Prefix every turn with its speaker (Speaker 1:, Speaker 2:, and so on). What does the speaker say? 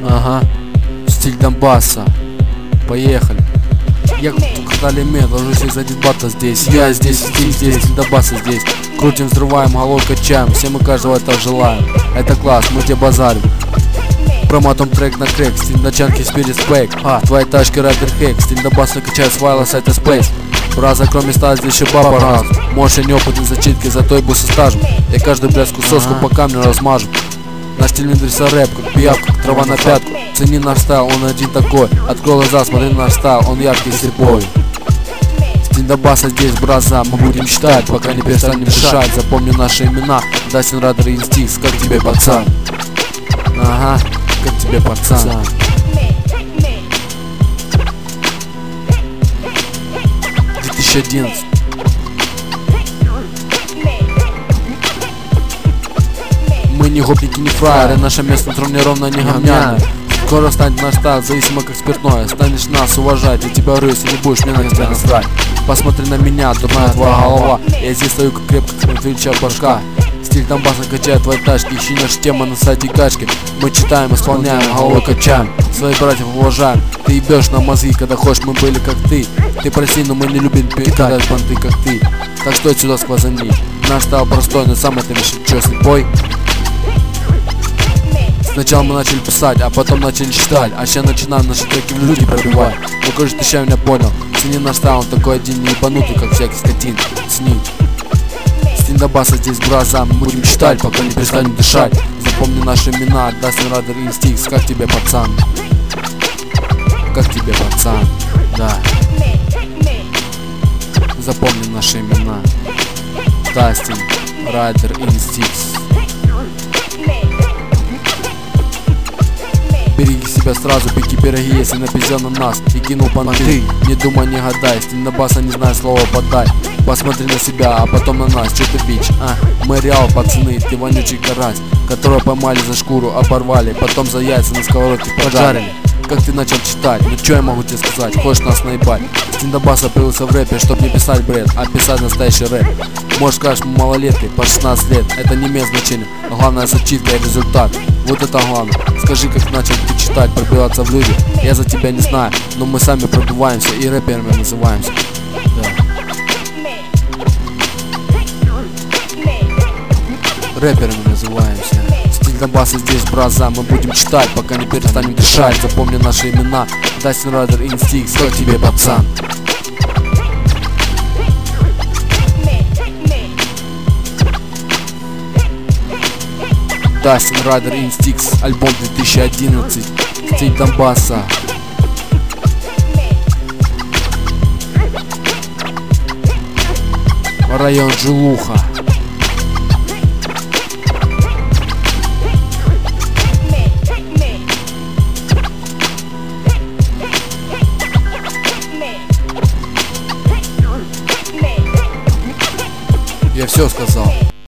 Speaker 1: Ага, стиль Донбасса. Поехали. Я как алимент, ложусь из-за дебата здесь. Я здесь, стиль Донбасса здесь. Крутим, взрываем, головой качаем. Все мы каждого это желаем. Это класс, мы тебе базарим. Промотом трек на крек, стиль начанки спирит спейк. Твоя тачка рэпер хейк, стиль Донбасса качает с файла сайта Space. Браза, кроме ста, здесь еще баба раз. Можешь и неопытный зачитки, зато и бусы стажем. Я каждую блядскую соску по камню размажу. Наш стиль Миндриса рэп, как пиявка, как трава на пятку. Цени наш стайл, он один такой. Открой глаза, смотри на наш стайл, он яркий и слепой. Стиль Донбасса здесь, браза, мы будем читать, пока не перестанем дышать. Запомни наши имена, Dustin Rider и Instix, как тебе, пацан? Ага, как тебе, пацан? 2011. Мы не гопники, не фраеры, наше место на троне ровно не говняное. Скоро станет наш стайл, зависимо как спиртное. Станешь нас уважать, я тебя рю, если не будешь мне на тебя насрать. Посмотри на меня, дурная твоя голова. Я здесь стою как крепко, как медведичья башка. Стиль Донбасса качает твои тачки, ищи наша тема на сайте качки. Мы читаем, исполняем, головой качаем. Своих братьев уважаем. Ты ебешь на мозги, когда хочешь, мы были как ты. Ты прости, но мы не любим кидать понты, как ты. Так что отсюда сквозани. Наш стайл простой, но сам это решит, чё слепой? Сначала мы начали писать, а потом начали читать. А сейчас начинаем наши треки в люди пробивать. Ну, короче, ты сейчас меня понял. Цени наш стайл, он такой один, не ебанутый, как всякий скотин. Цени. Стиль Донбасса здесь, браза, мы будем читать, пока не перестанем дышать. Запомни наши имена, Dustin Rider и Instix, как тебе, пацан? Как тебе, пацан? Да. Запомни наши имена, Dustin Rider и Instix. Береги себя сразу, пеки пироги, если напизел на нас и кинул понты. Не думай, не гадай, стиль Донбасса, не знаю слова подай. Посмотри на себя, а потом на нас, чё ты бич, Мы реал, пацаны, ты вонючий карась, которого поймали за шкуру, оборвали, потом за яйца на сковородке поджарили. Как ты начал читать, ну чё я могу тебе сказать, хочешь нас наебать? Стиль Донбасса появился в рэпе, чтоб не писать бред, а писать настоящий рэп. Может скажешь, мы малолетки, по 16 лет, это не имеет значения, а главное зачитка и результат. Вот это главное. Скажи, как начал ты читать, пробиваться в люди. Я за тебя не знаю, но мы сами пробиваемся и рэперами называемся. Да. Рэперами называемся. Стиль Донбасса здесь, браза, мы будем читать, пока не перестанем дышать. Запомни наши имена, Dustin Rider и Instix, как тебе, пацан? Dustin Rider и Instix, альбом 2011, стиль Донбасса. Район Желуха. Я все сказал.